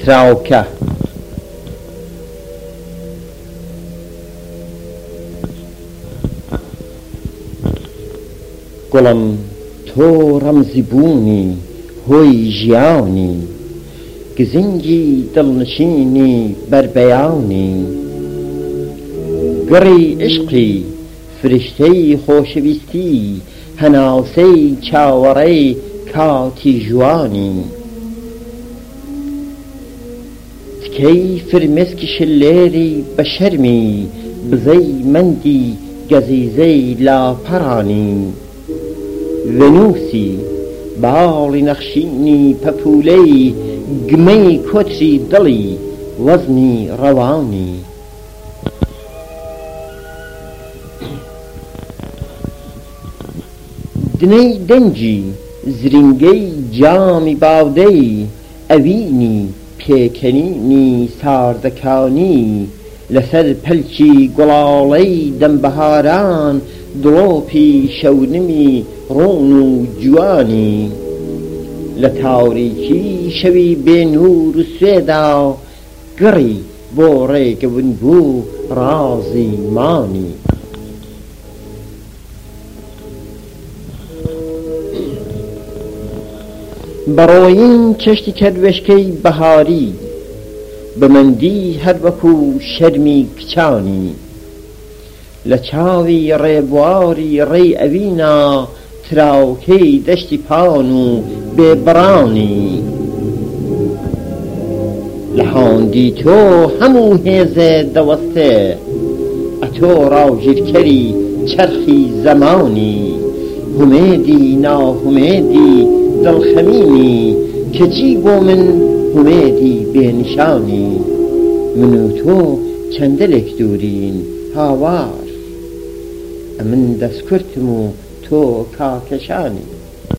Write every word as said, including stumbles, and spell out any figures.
تراوکە گوڵم تۆ ڕەمزی بوونی هۆی ژیانی گزنگی دڵنشینی بەربەیانی گڕی عشقی فریشتەی خۆشەویستی هەناسەی چاوەڕێی کاتی ژوانی تکەی فرمێسکی شلێری بە شەرمی بزەی مەندی گەزیزەی لاپەڕانی ڤەنووسی باڵی نەخشینی پەپولەی گمەی کۆتری دڵی وەزنی ڕەوانی دنەی دەنجی زرینگەی جامی باودەی ئەوینی پێکەنینی ساردەکانی لەسەر پەلکی گوڵاڵەی دەمبەهاران دڵۆپی شەونمی ڕۆن و جوانی لە تاوریکی شەوی بێنوور و سوێدا گڕی بۆ ڕێگەون بوو ڕازی مانی بەڕۆیین چەشتی کەروێشکەی بەهاری بەمەندی هەر وەکو شەرمی کچانی لە چاوی ڕێبواری ڕێی ئەوینا تراوکەی دەشتی پان و بێبڕانی لە هاندی تۆ هەموو هێزێ دەوەستێ ئەتۆ ڕاوژیرکەری چەرخی زەمانی هومێدی ناهومێدی دڵخەمینی کەچی بۆ من هومێدی بێنیشانی من و تۆ چەندەلێک دوورین هاوار ئەمن دەستکورتم و تۆ کاکەشانی